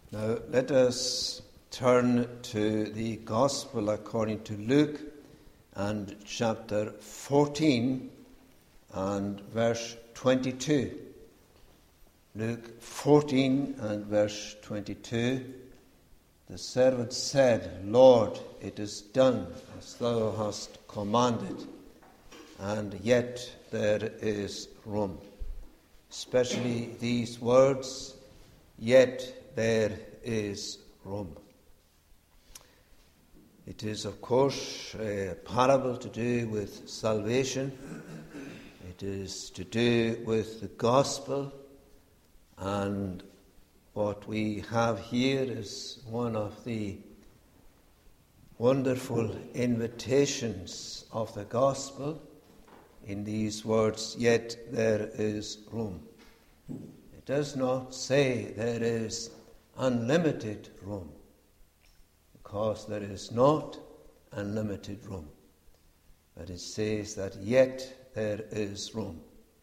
Now let us turn to the Gospel according to Luke and chapter 14 and verse 22. Luke 14 and verse 22. The servant said, Lord, it is done as thou hast commanded, and yet there is room. Especially these words, yet there is room. It is, of course, a parable to do with salvation. It is to do with the gospel, and what we have here is one of the wonderful invitations of the gospel in these words, yet there is room. It does not say there is unlimited room, because there is not unlimited room. But it says that yet there is room.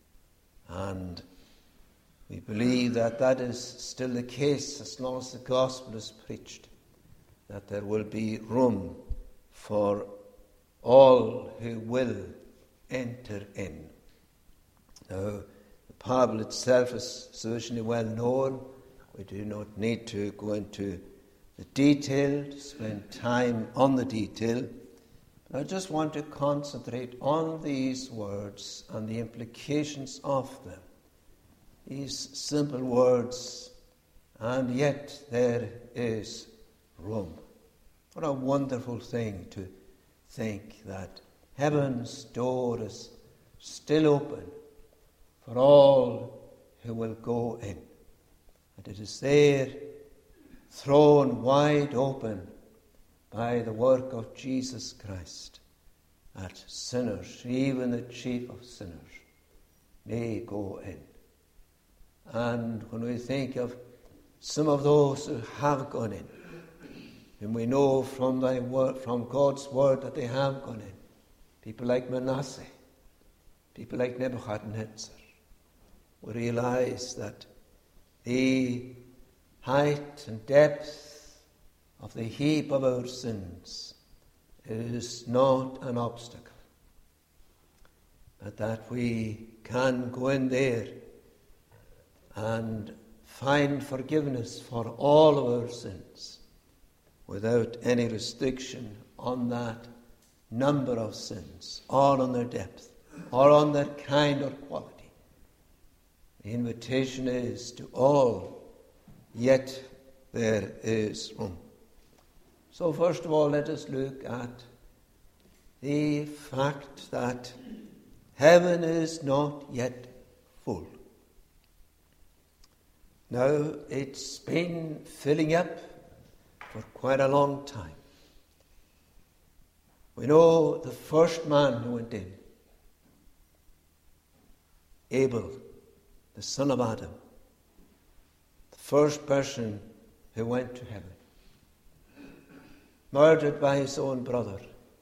And we believe that that is still the case as long as the gospel is preached, that there will be room for all who will enter in. Now, the parable itself is sufficiently well known. We do not need to go into the detail, to spend time on the detail. But I just want to concentrate on these words and the implications of them. These simple words, and yet there is room. What a wonderful thing to think that heaven's door is still open for all who will go in. And it is there, thrown wide open by the work of Jesus Christ, that sinners, even the chief of sinners, may go in. And when we think of some of those who have gone in, whom we know from God's word that they have gone in, people like Manasseh, people like Nebuchadnezzar, we realize that the height and depth of the heap of our sins is not an obstacle, but that we can go in there and find forgiveness for all of our sins without any restriction on that number of sins, or on their depth, or on their kind or quality. The invitation is to all, yet there is room. So first of all, let us look at the fact that heaven is not yet full. Now, it's been filling up for quite a long time. We know the first man who went in, Abel, the son of Adam, the first person who went to heaven, murdered by his own brother,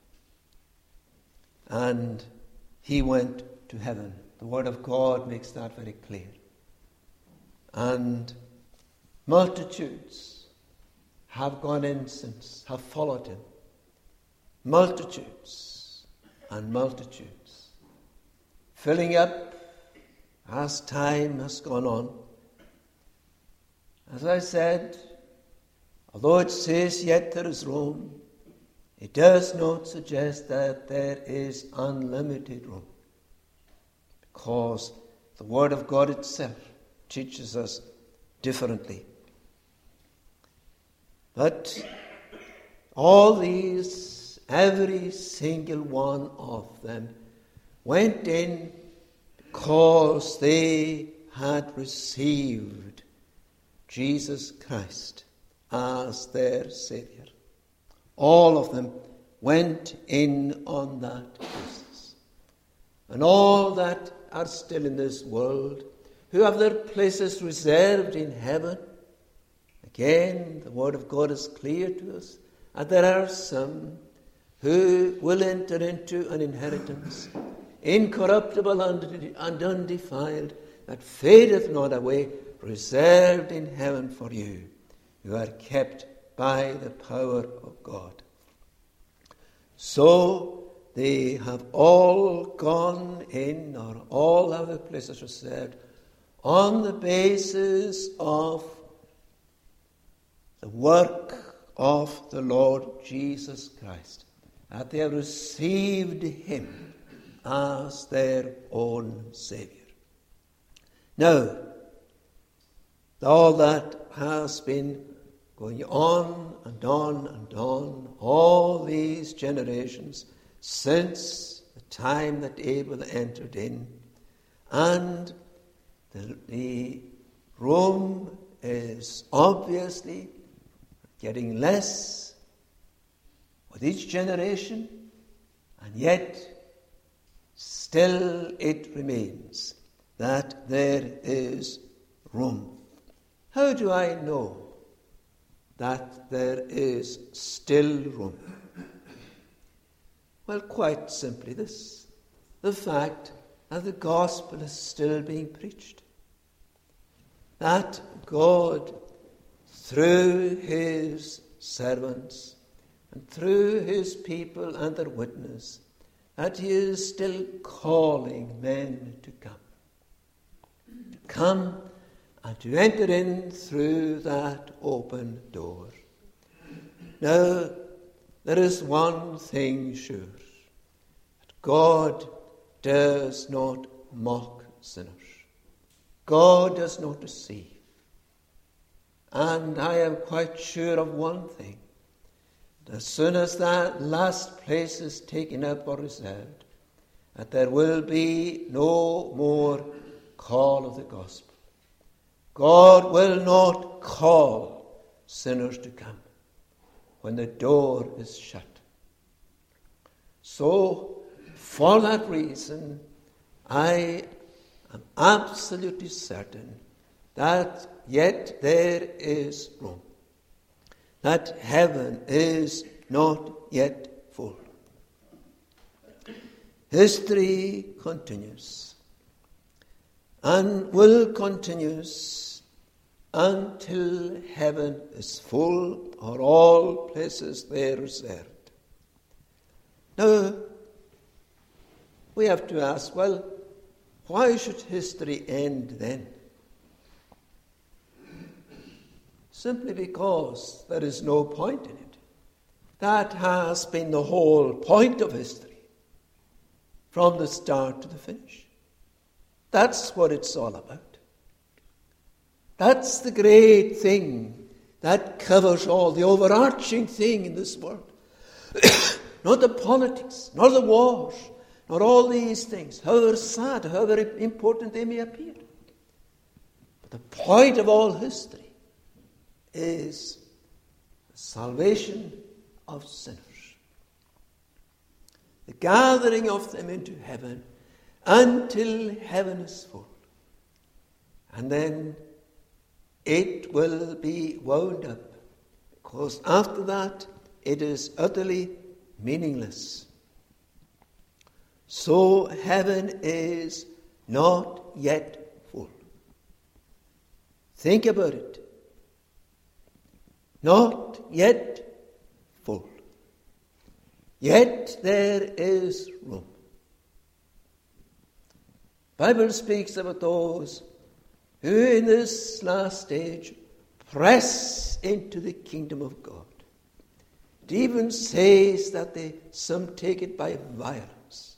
and he went to heaven. The Word of God makes that very clear. And multitudes have gone in since, have followed him. Multitudes and multitudes, filling up as time has gone on. As I said, although it says yet there is room, it does not suggest that there is unlimited room, because the Word of God itself teaches us differently. But all these, every single one of them, went in because they had received Jesus Christ as their Saviour. All of them went in on that basis. And all that are still in this world, who have their places reserved in heaven, again, the Word of God is clear to us, and there are some who will enter into an inheritance, incorruptible and undefiled, that fadeth not away, reserved in heaven for you. who are kept by the power of God. So they have all gone in, or all have their places reserved, on the basis of the work of the Lord Jesus Christ, that they have received him as their own Saviour. Now, all that has been going on and on and on, all these generations, since the time that Abel entered in, and the Rome is obviously getting less with each generation, and yet still it remains that there is room. How do I know that there is still room? Well, quite simply this: the fact that the gospel is still being preached. That God, through his servants and through his people and their witness, that he is still calling men to come and to enter in through that open door. Now, there is one thing sure: that God does not mock sinners. God does not deceive. And I am quite sure of one thing: as soon as that last place is taken up or reserved, that there will be no more call of the gospel. God will not call sinners to come when the door is shut. So, for that reason, I am absolutely certain that yet there is room, that heaven is not yet full. History continues and will continue until heaven is full, or all places there reserved. Now, we have to ask, well, why should history end then? Simply because there is no point in it. That has been the whole point of history, from the start to the finish. That's what it's all about. That's the great thing that covers all, the overarching thing in this world. Not the politics, not the wars, not all these things, however sad, however important they may appear. But the point of all history is the salvation of sinners, the gathering of them into heaven until heaven is full. And then it will be wound up, because after that it is utterly meaningless. So heaven is not yet full. Think about it. Not yet full. Yet there is room. The Bible speaks about those who in this last age press into the kingdom of God. It even says that some take it by violence.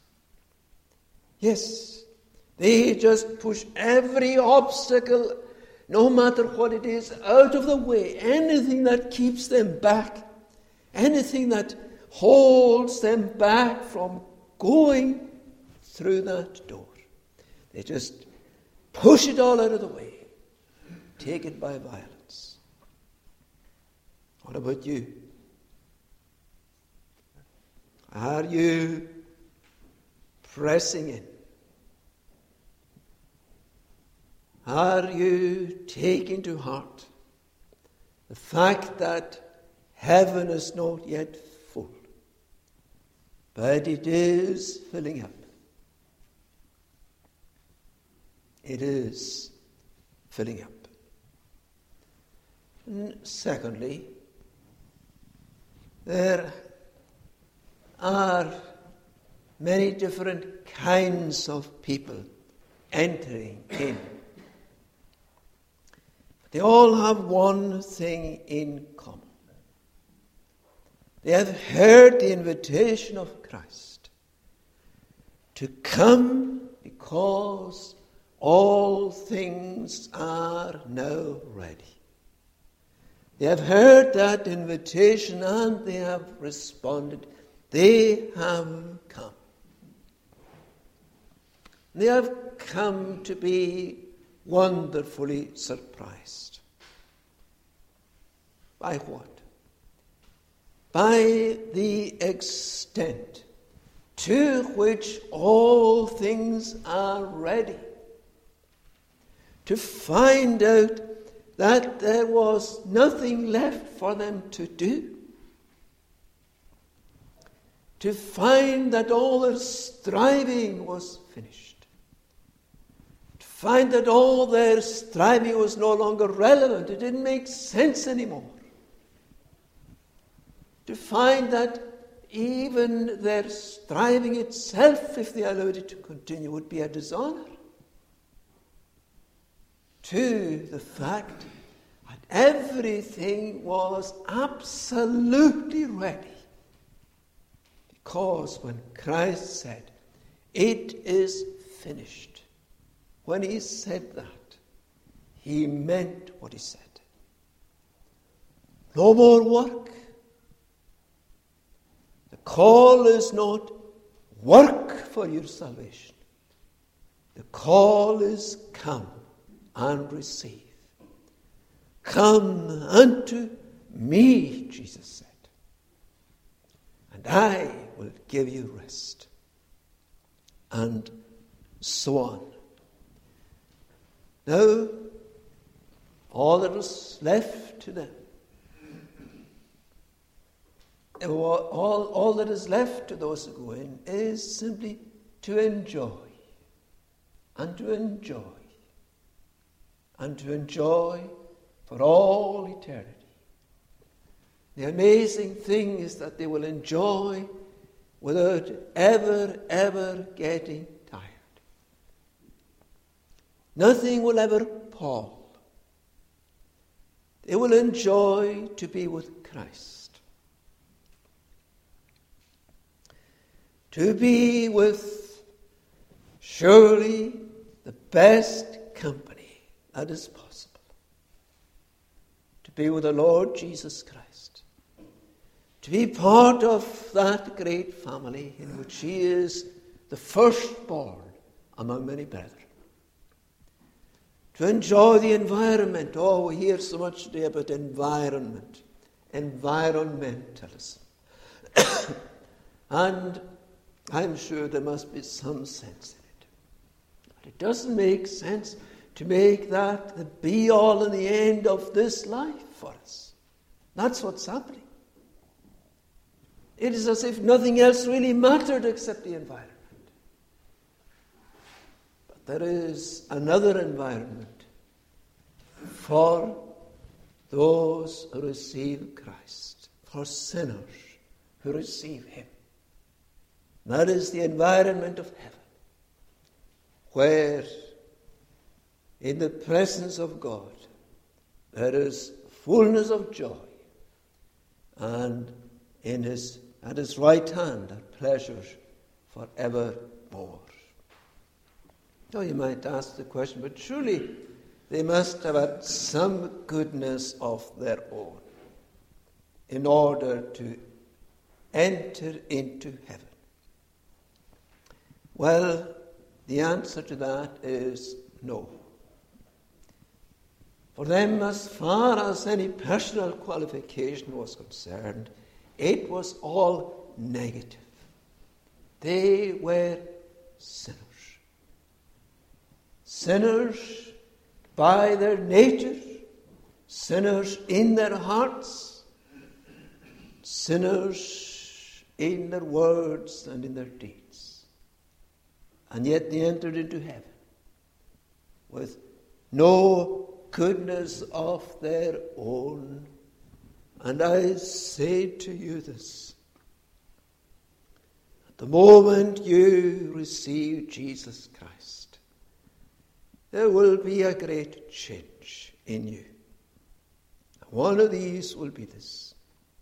Yes, they just push every obstacle, no matter what it is, out of the way. Anything that keeps them back, anything that holds them back from going through that door. They just push it all out of the way. Take it by violence. What about you? Are you pressing in? Are you taking to heart the fact that heaven is not yet full, but it is filling up? It is filling up. And secondly, there are many different kinds of people entering in. They all have one thing in common. They have heard the invitation of Christ to come because all things are now ready. They have heard that invitation and they have responded. They have come. They have come to be wonderfully surprised. By what? By the extent to which all things are ready. To find out that there was nothing left for them to do. To find that all their striving was finished. To find that all their striving was no longer relevant. It didn't make sense anymore. To find that even their striving itself, if they allowed it to continue, would be a dishonor. To the fact that everything was absolutely ready. Because when Christ said, "It is finished," when he said that, he meant what he said. No more work. The call is not work for your salvation. The call is come and receive. Come unto me, Jesus said, and I will give you rest. And so on. Now, all that was left to them, all that is left to those who go in is simply to enjoy and to enjoy and to enjoy for all eternity. The amazing thing is that they will enjoy without ever getting tired. Nothing will ever pall. They will enjoy to be with Christ. To be with surely the best company that is possible. To be with the Lord Jesus Christ. To be part of that great family in which he is the firstborn among many brethren. To enjoy the environment. Oh, we hear so much today about environment. Environmentalism. And I'm sure there must be some sense in it. But it doesn't make sense to make that the be-all and the end of this life for us. That's what's happening. It is as if nothing else really mattered except the environment. But there is another environment for those who receive Christ, for sinners who receive him. That is the environment of heaven, where in the presence of God there is fullness of joy, and at his right hand are pleasures forevermore. So you might ask the question, but surely they must have had some goodness of their own in order to enter into heaven. Well, the answer to that is no. For them, as far as any personal qualification was concerned, it was all negative. They were sinners. Sinners by their nature, sinners in their hearts, sinners in their words and in their deeds. And yet they entered into heaven with no goodness of their own. And I say to you this: at the moment you receive Jesus Christ, there will be a great change in you. One of these will be this: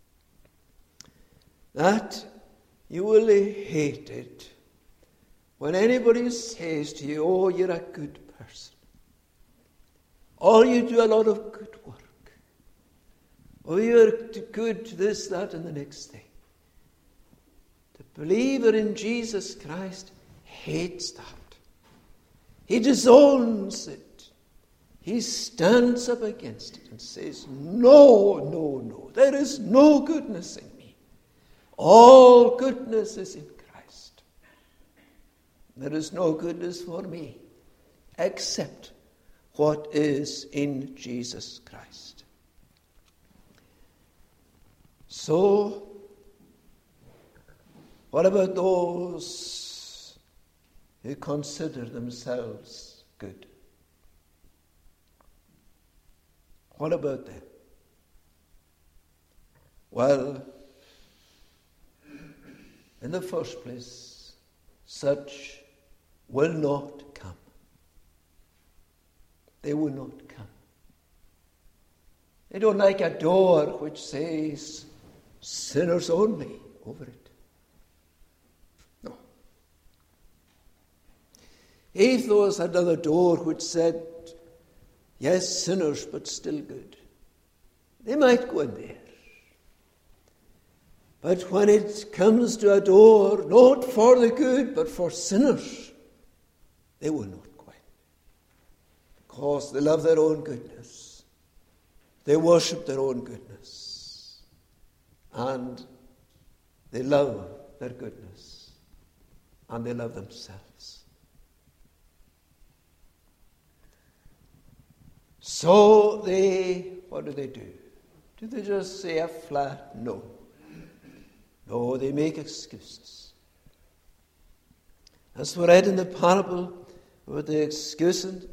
that you will hate it when anybody says to you, "Oh, you're a good person," or "You do a lot of good work," or "You're good to this, that, and the next thing." The believer in Jesus Christ hates that. He disowns it. He stands up against it and says, "No, no, no. There is no goodness in me. All goodness is in Christ. There is no goodness for me except what is in Jesus Christ." So, what about those who consider themselves good? What about them? Well, in the first place, such will not come. They will not come. They don't like a door which says "sinners only" over it. No. If there was another door which said, "Yes, sinners, but still good," they might go in there. But when it comes to a door not for the good but for sinners, they will not go in. Because they love their own goodness. They worship their own goodness. And they love their goodness. And they love themselves. So what do? Do they just say a flat no? No, they make excuses. As we read in the parable about the excuses,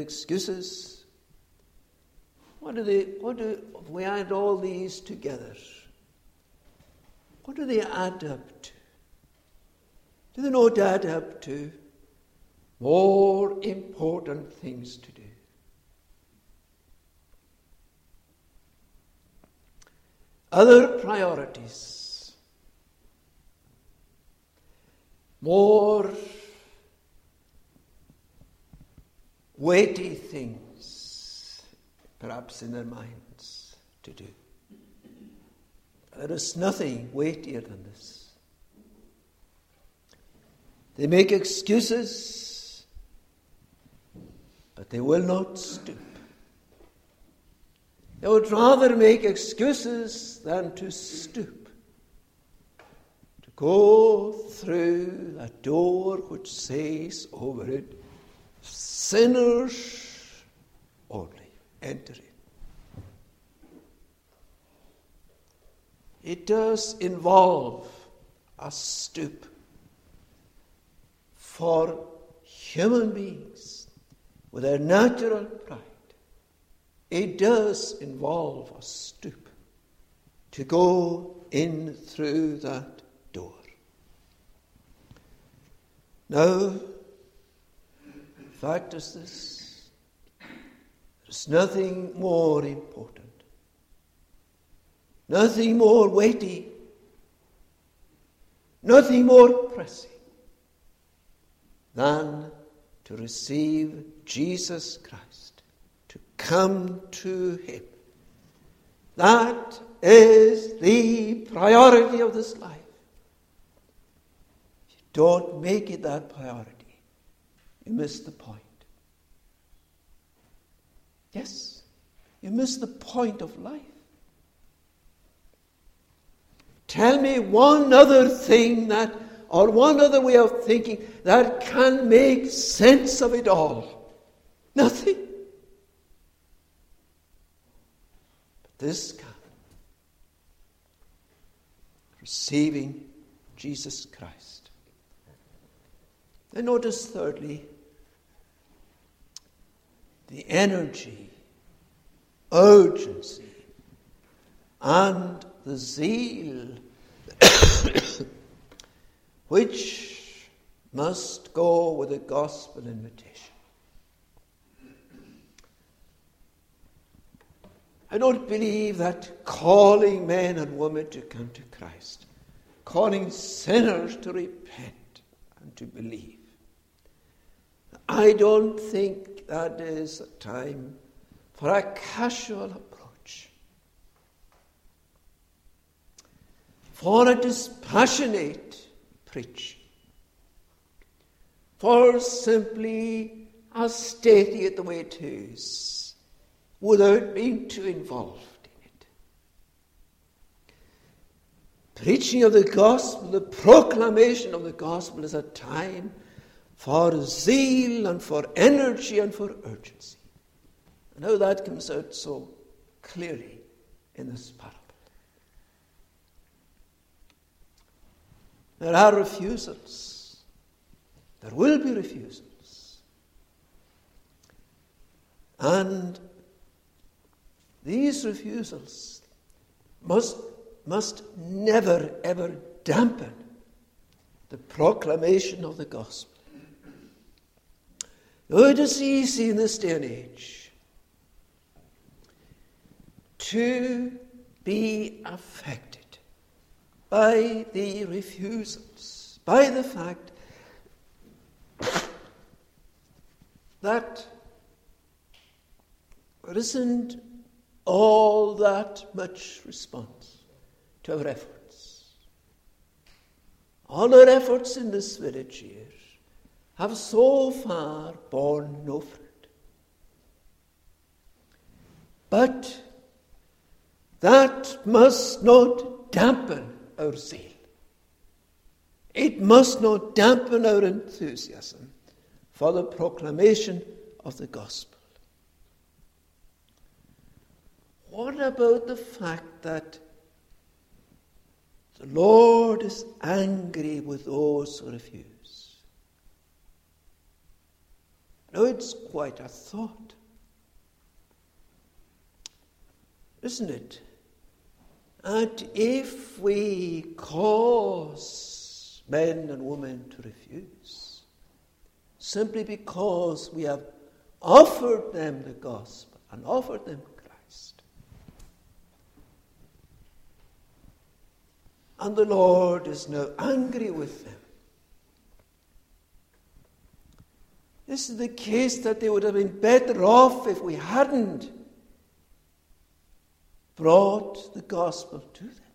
if we add all these together, what do they add up to? Do they not add up to more important things to do? Other priorities. More weighty things, perhaps, in their minds to do. There is nothing weightier than this. They make excuses, but they will not stoop. They would rather make excuses than to stoop. Go through a door which says over it, "Sinners only enter in." It does involve a stoop for human beings with their natural pride. It does involve a stoop to go in through that door. Now, the fact is this: there's nothing more important, nothing more weighty, nothing more pressing than to receive Jesus Christ, to come to Him. That is the priority of this life. If you don't make it that priority, you miss the point. Yes, you miss the point of life. Tell me one other thing or one other way of thinking that can make sense of it all. Nothing. But this can. Receiving Jesus Christ. And notice thirdly, the energy urgency and the zeal which must go with the gospel invitation. I don't believe that calling men and women to come to Christ, calling sinners to repent and to believe, I don't think that is a time for a casual approach, for a dispassionate preaching, for simply stating it the way it is, without being too involved in it. Preaching of the gospel, the proclamation of the gospel, is a time for zeal and for energy and for urgency. And how that comes out so clearly in this parable. There are refusals. There will be refusals. And these refusals must never, ever dampen the proclamation of the gospel. Though it is easy in this day and age to be affected by the refusals, by the fact that there isn't all that much response to our efforts. All our efforts in this village here have so far borne no fruit. But that must not dampen our zeal. It must not dampen our enthusiasm for the proclamation of the gospel. What about the fact that the Lord is angry with those who refuse? Now, it's quite a thought, isn't it? And if we cause men and women to refuse, simply because we have offered them the gospel and offered them Christ, and the Lord is now angry with them, this is the case that they would have been better off if we hadn't brought the gospel to them.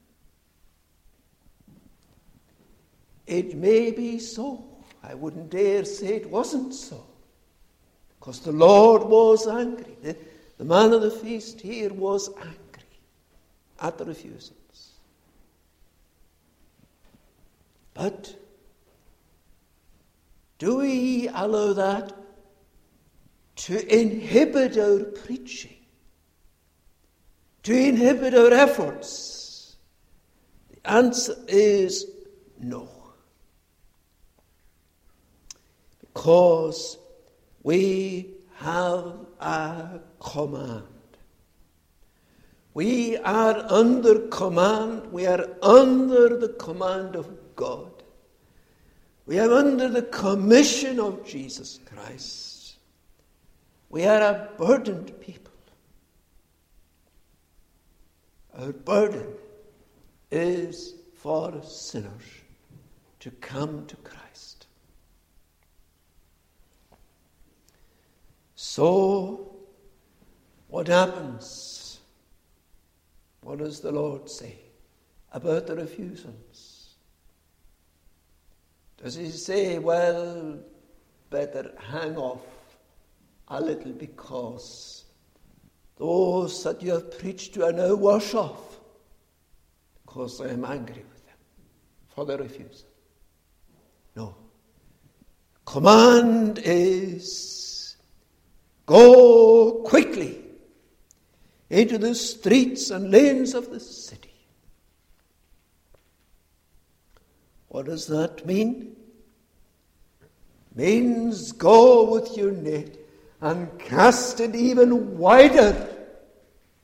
It may be so. I wouldn't dare say it wasn't so, because the Lord was angry. The man of the feast here was angry at the refusals. But do we allow that to inhibit our preaching, to inhibit our efforts? The answer is no. Because we have a command. We are under command. We are under the command of God. We are under the commission of Jesus Christ. We are a burdened people. Our burden is for sinners to come to Christ. So, what happens? What does the Lord say about the refusals? Does he say, well, better hang off a little because those that you have preached to are now worse off because I am angry with them for their refusal? No. Command is, go quickly into the streets and lanes of the city. What does that mean? Means go with your net and cast it even wider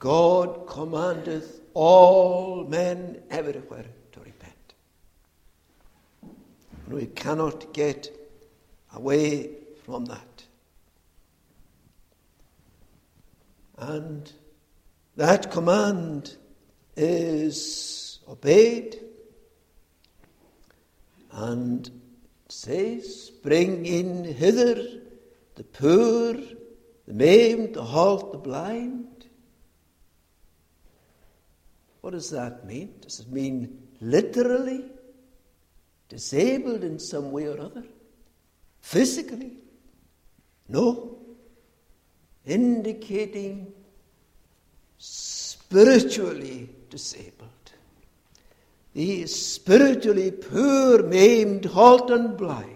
God commandeth all men everywhere to repent. And we cannot get away from that. And that command is obeyed, and it says, bring in hither the poor, the maimed, the halt, the blind. What does that mean? Does it mean literally disabled in some way or other? Physically? No. Indicating spiritually disabled. The spiritually poor, maimed, halt, and blind.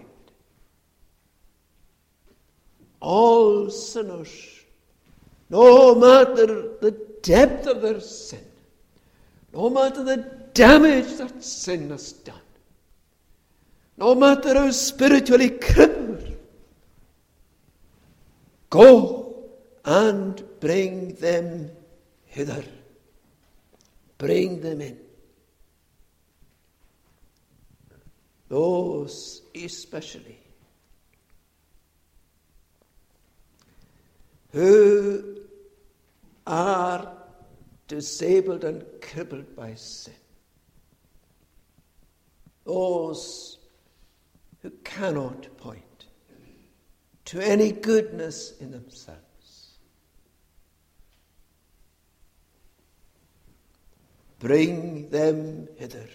All sinners, no matter the depth of their sin, no matter the damage that sin has done, no matter how spiritually crippled, go and bring them hither. Bring them in. Those especially who are disabled and crippled by sin. Those who cannot point to any goodness in themselves. Bring them hither.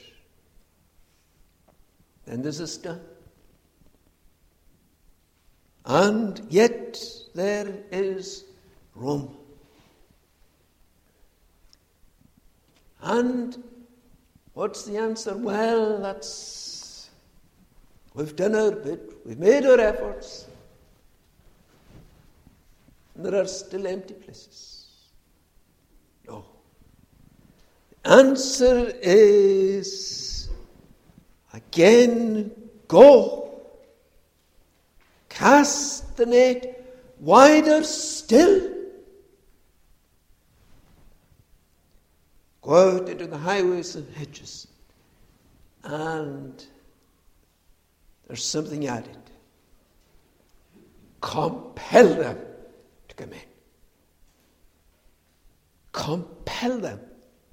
Then this is done. And yet there is room. And what's the answer? Well, we've done our bit, we've made our efforts, and there are still empty places. No. The answer is, again, go. Cast the net wider still. Go out into the highways and hedges. And there's something added. Compel them to come in. Compel them.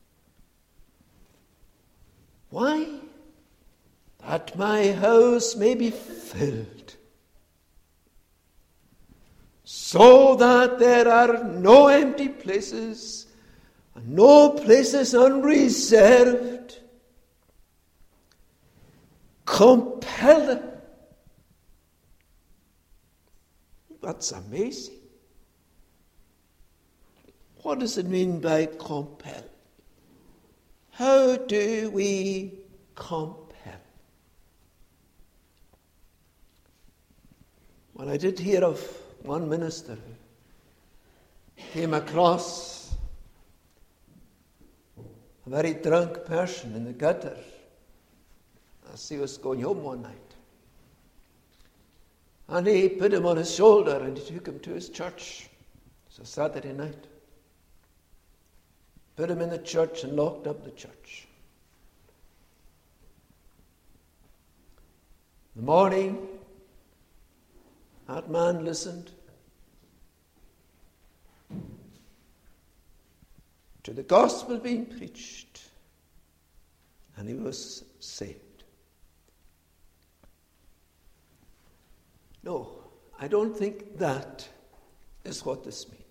Why? That my house may be filled, so that there are no empty places, and no places unreserved. Compel them. That's amazing. What does it mean by compel? How do we compel? Well, I did hear of one minister who came across a very drunk person in the gutter as he was going home one night. And he put him on his shoulder and he took him to his church. It was a Saturday night. Put him in the church and locked up the church. In the morning, that man listened to the gospel being preached, and he was saved. No, I don't think that is what this means.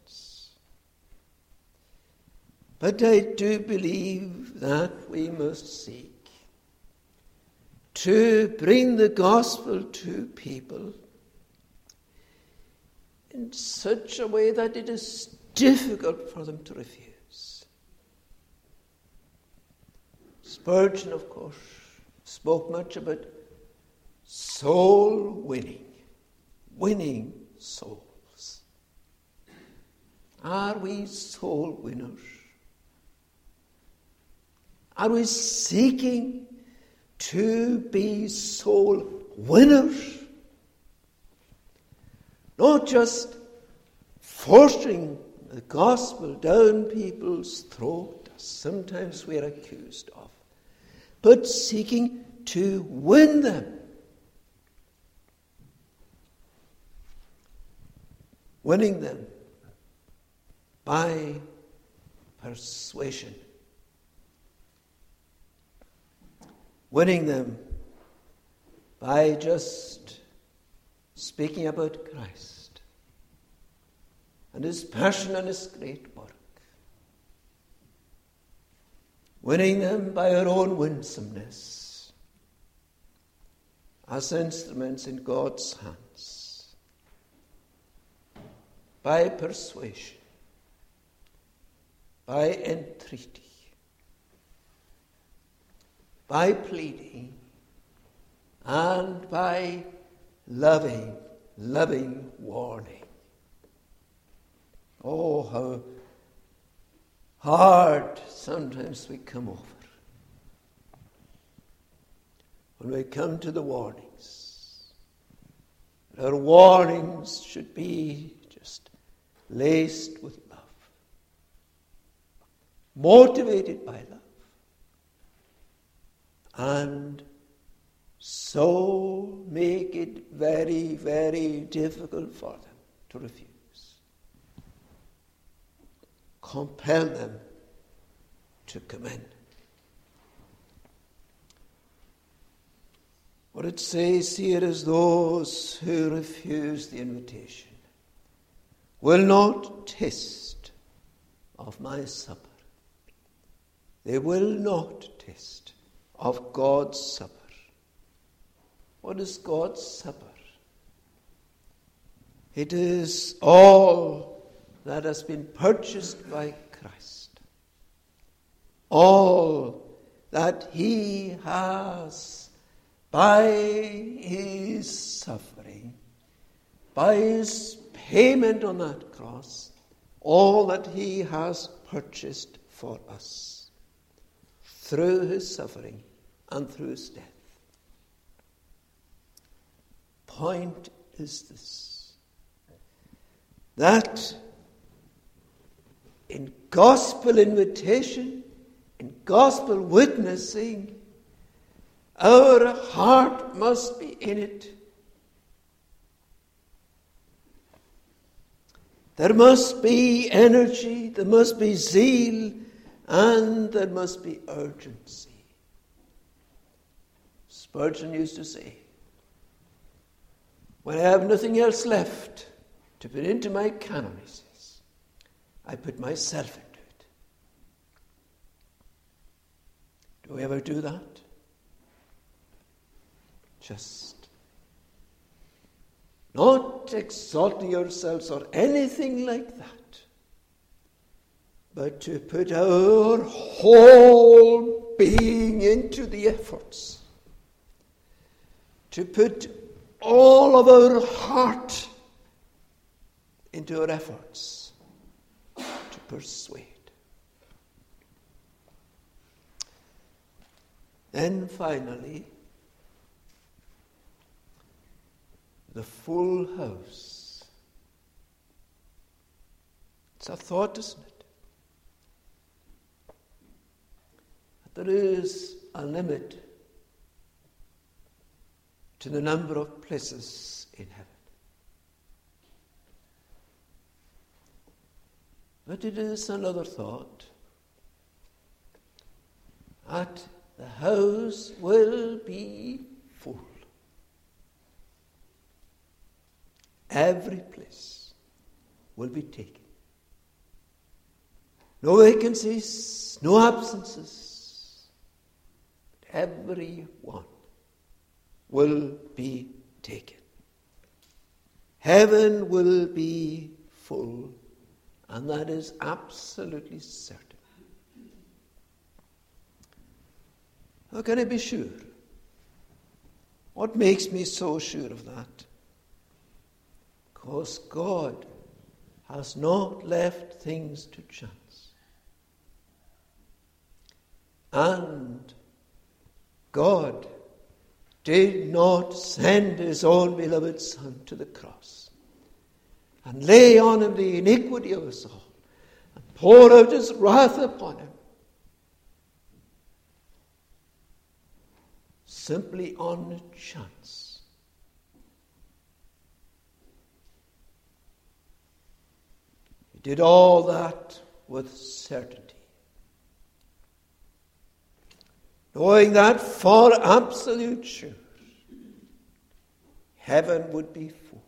But I do believe that we must seek to bring the gospel to people in such a way that it is difficult for them to refuse. Spurgeon, of course, spoke much about soul winning, winning souls. Are we soul winners? Are we seeking to be soul winners? Not just fostering the gospel down people's throat, as sometimes we're accused of, but seeking to win them. Winning them by persuasion. Winning them by just speaking about Christ and his passion and his great work. Winning them by our own winsomeness as instruments in God's hands. By persuasion. By entreaty. By pleading. And by loving warning. Oh, how hard sometimes we come over when we come to the warnings. Our warnings should be just laced with love, motivated by love, and so make it very, very difficult for them to refuse. Compel them to come in. What it says here is those who refuse the invitation will not taste of my supper. They will not taste of God's supper. What is God's supper? It is all that has been purchased by Christ. All that he has by his suffering, by his payment on that cross, all that he has purchased for us through his suffering and through his death. Point is this, that in gospel invitation, in gospel witnessing, our heart must be in it. There must be energy, there must be zeal, and there must be urgency. Spurgeon used to say, when I have nothing else left to put into my canon, he says, I put myself into it. Do we ever do that? Just not exalting ourselves or anything like that, but to put our whole being into the efforts, to put all of our heart into our efforts to persuade. Then finally, the full house. It's a thought, isn't it? There is a limit to the number of places in heaven. But it is another thought that the house will be full. Every place will be taken. No vacancies, no absences. Every one will be taken. Heaven will be full, and that is absolutely certain. How can I be sure? What makes me so sure of that? Because God has not left things to chance. And God did not send his own beloved Son to the cross and lay on him the iniquity of us all, pour out his wrath upon him, simply on chance. He did all that with certainty, knowing that for absolute sure heaven would be full,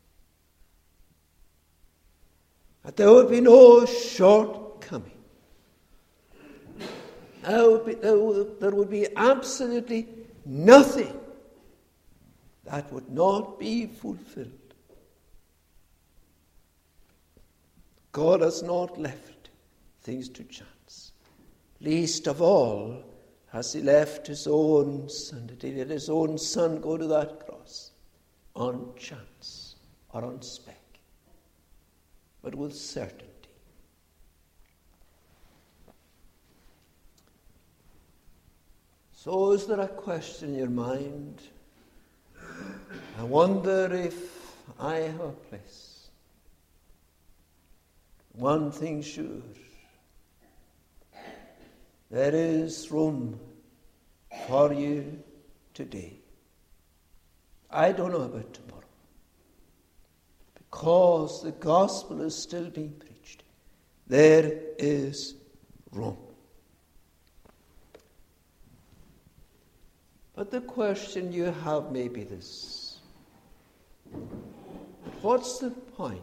that there would be no shortcoming. There would be absolutely nothing that would not be fulfilled. God has not left things to chance. Least of all has he left his own son, that he let his own son go to that cross on chance or on spec, but with certainty. So is there a question in your mind? I wonder if I have a place. One thing sure, there is room for you today. I don't know about tomorrow, because the gospel is still being preached. There is room. But the question you have may be this: what's the point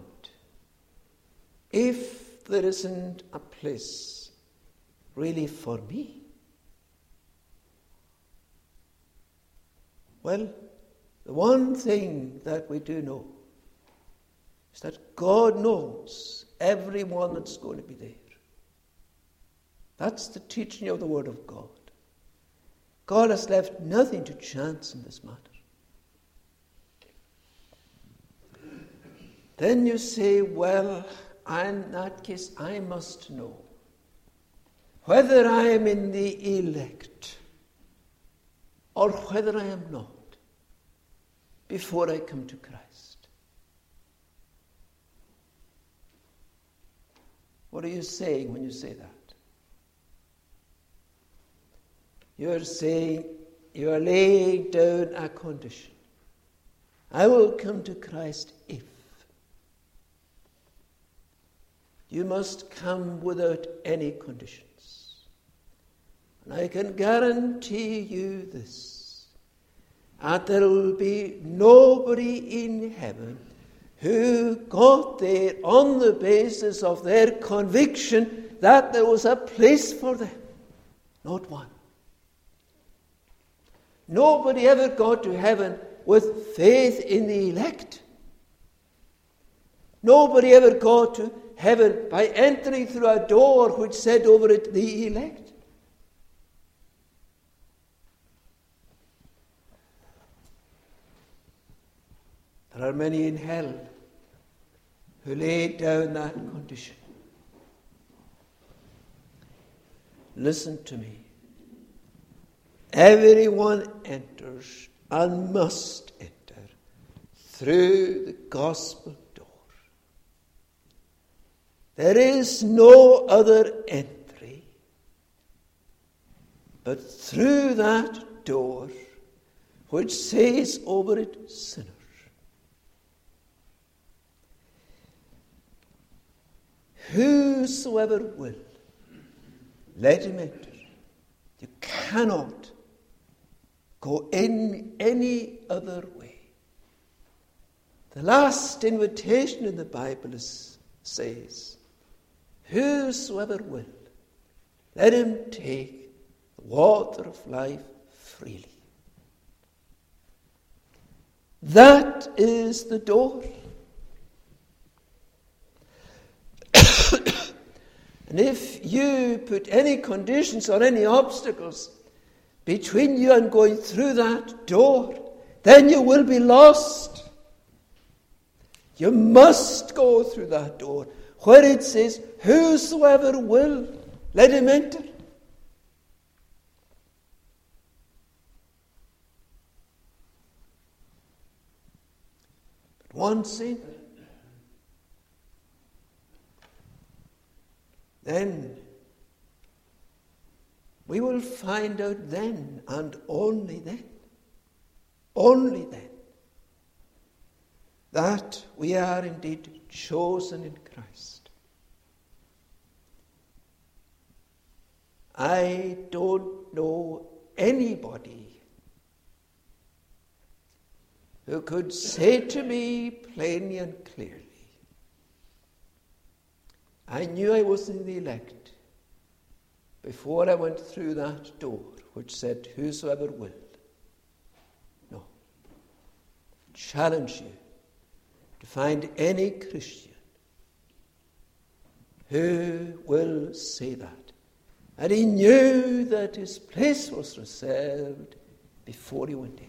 if there isn't a place really for me? Well, the one thing that we do know is that God knows everyone that's going to be there. That's the teaching of the Word of God. God has left nothing to chance in this matter. Then you say, well, in that case, I must know whether I am in the elect or whether I am not before I come to Christ. What are you saying when you say that? You are saying, you are laying down a condition. I will come to Christ if. You must come without any conditions. And I can guarantee you this, that there will be nobody in heaven who got there on the basis of their conviction that there was a place for them. Not one. Nobody ever got to heaven with faith in the elect. Nobody ever got to heaven by entering through a door which said over it, the elect. There are many in hell who laid down that condition. Listen to me. Everyone enters and must enter through the gospel door. There is no other entry but through that door which says over it, sinners. Whosoever will, let him enter. You cannot go in any other way. The last invitation in the Bible says, whosoever will, let him take the water of life freely. That is the door. And if you put any conditions or any obstacles between you and going through that door, then you will be lost. You must go through that door where it says, whosoever will, let him enter. But one sin, then we will find out then, and only then, that we are indeed chosen in Christ. I don't know anybody who could say to me plainly and clearly, I knew I wasn't the elect before I went through that door which said, whosoever will. No. Challenge you to find any Christian who will say that. And he knew that his place was reserved before he went in.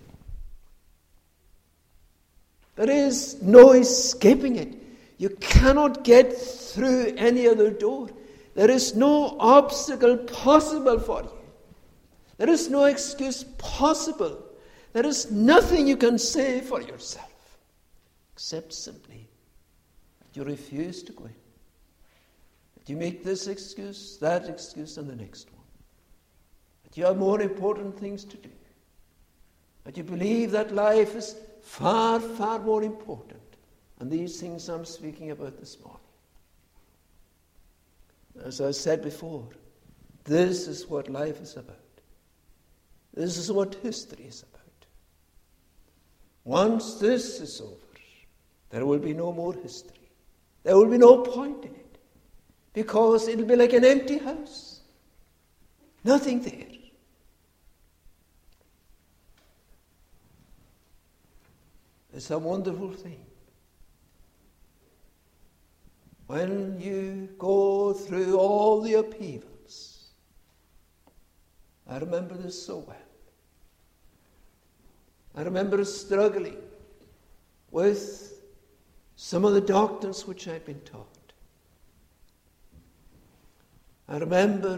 There is no escaping it. You cannot get through any other door. There is no obstacle possible for you. There is no excuse possible. There is nothing you can say for yourself except simply that you refuse to go in. That you make this excuse, that excuse, and the next one. That you have more important things to do. That you believe that life is far, far more important. And these things I'm speaking about this morning. As I said before, this is what life is about. This is what history is about. Once this is over, there will be no more history. There will be no point in it. Because it'll be like an empty house. Nothing there. It's a wonderful thing. When you go through all the upheavals, I remember this so well. I remember struggling with some of the doctrines which I'd been taught. I remember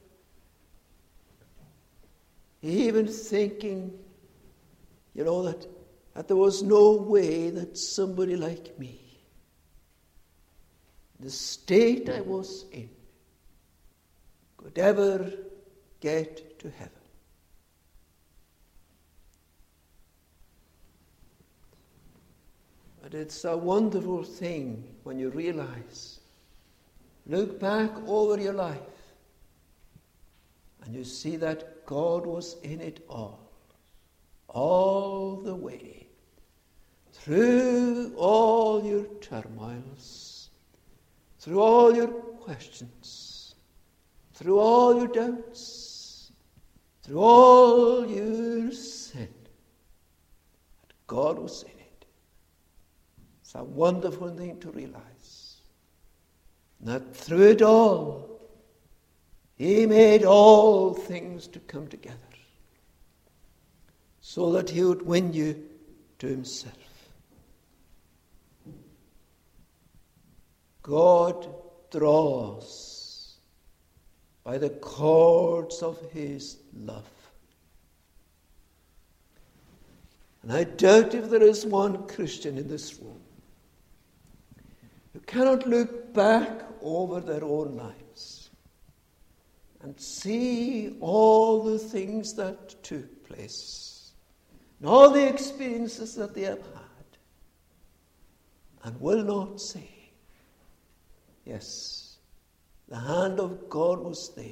even thinking, that there was no way that somebody like me, the state I was in, could ever get to heaven. But it's a wonderful thing when you realize, look back over your life, and you see that God was in it all the way, through all your turmoils, through all your questions, through all your doubts, through all your sin. That God was in it. It's a wonderful thing to realize. That through it all, He made all things to come together so that He would win you to Himself. God draws by the cords of His love. And I doubt if there is one Christian in this room who cannot look back over their own lives and see all the things that took place and all the experiences that they have had and will not say, yes, the hand of God was there,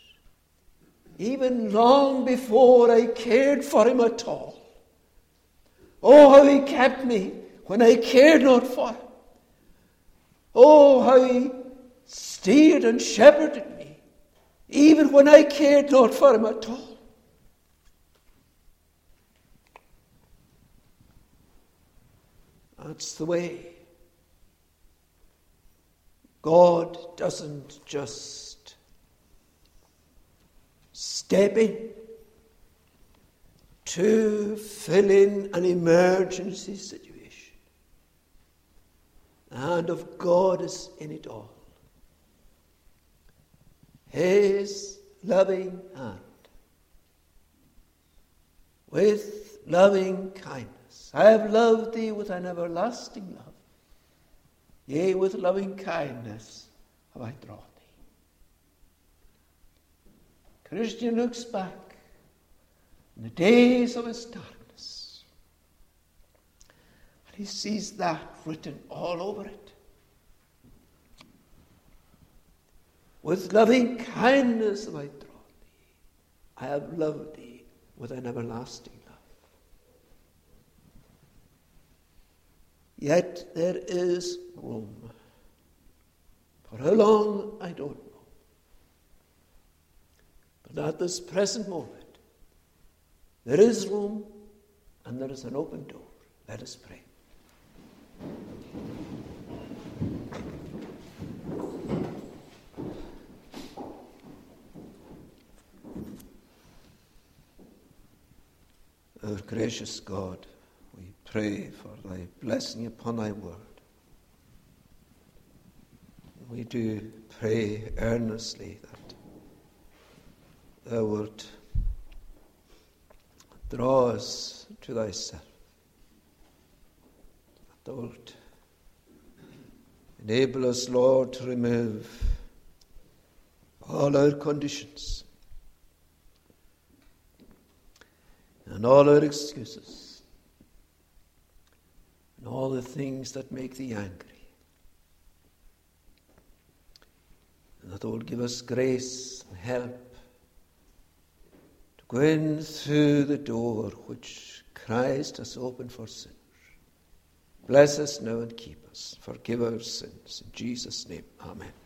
even long before I cared for Him at all. Oh, how He kept me when I cared not for Him. Oh, how He steered and shepherded me, even when I cared not for Him at all. That's the way. God doesn't just step in to fill in an emergency situation. The hand of God is in it all. His loving hand, with loving kindness. I have loved thee with an everlasting love. Yea, with loving kindness have I drawn thee. Christian looks back in the days of his darkness, and he sees that written all over it. With loving kindness have I drawn thee. I have loved thee with an everlasting love. Yet there is room. For how long, I don't know. But at this present moment, there is room and there is an open door. Let us pray. Our gracious God, we pray for thy blessing upon thy word. We do pray earnestly that thou wilt draw us to thyself, that thou wilt enable us, Lord, to remove all our conditions and all our excuses and all the things that make thee angry. And that thou wilt give us grace and help to go in through the door which Christ has opened for sinners. Bless us now and keep us. Forgive our sins. In Jesus' name, amen.